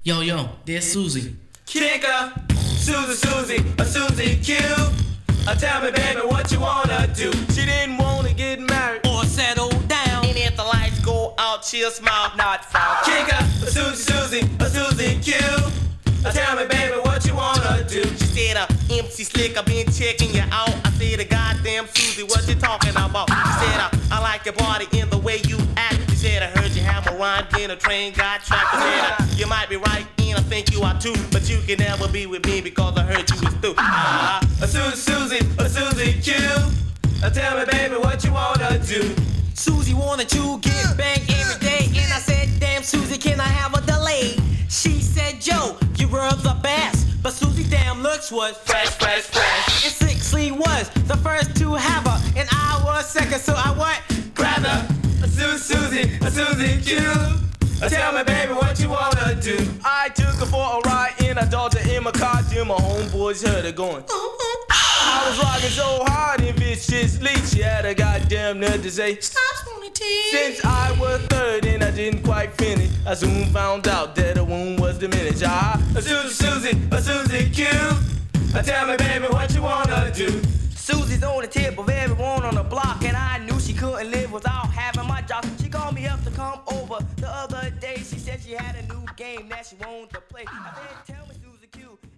Yo, there's Susie. Kicker, Susie Q. Tell me, baby, what you wanna do? She didn't wanna get married or settle down. And if the lights go out, she'll smile, not frown. Kicker, Susie Q. Tell me, baby, what you wanna do? She said, MC Slick, I've been checking you out. I said, goddamn Susie, what you talking about? She said, I like your body and the way you act. She said, I heard you have a rhyme, then a train got tracked. I said, you might be right, and I think you are too, but you can never be with me because I heard you was through. Susie Q. Tell me, baby, what you wanna do? Susie wanted to get banged every day, and I said, damn Susie, can I have a delay? She said, Joe, you were the best, but Susie damn looks was fresh. And Sixley was the first to have her, and I was second, so I what? Grab her, Susie Q. Tell me, baby, what you wanna do? I took her for a ride in a Dodger in my car till my homeboys heard her going. I was rocking so hard and viciously, she had a goddamn nerve to say, Stop, Spoonie T. Since I was third and I didn't quite finish, I soon found out that the wound was diminished. Susie Q. Tell me, baby, what you wanna do? Susie's on the tip of everyone on the block, and I knew she couldn't live without having my job. She called me up to come over the other day. She said she had a new game that she wanted to play. I said, tell me, Susie Q.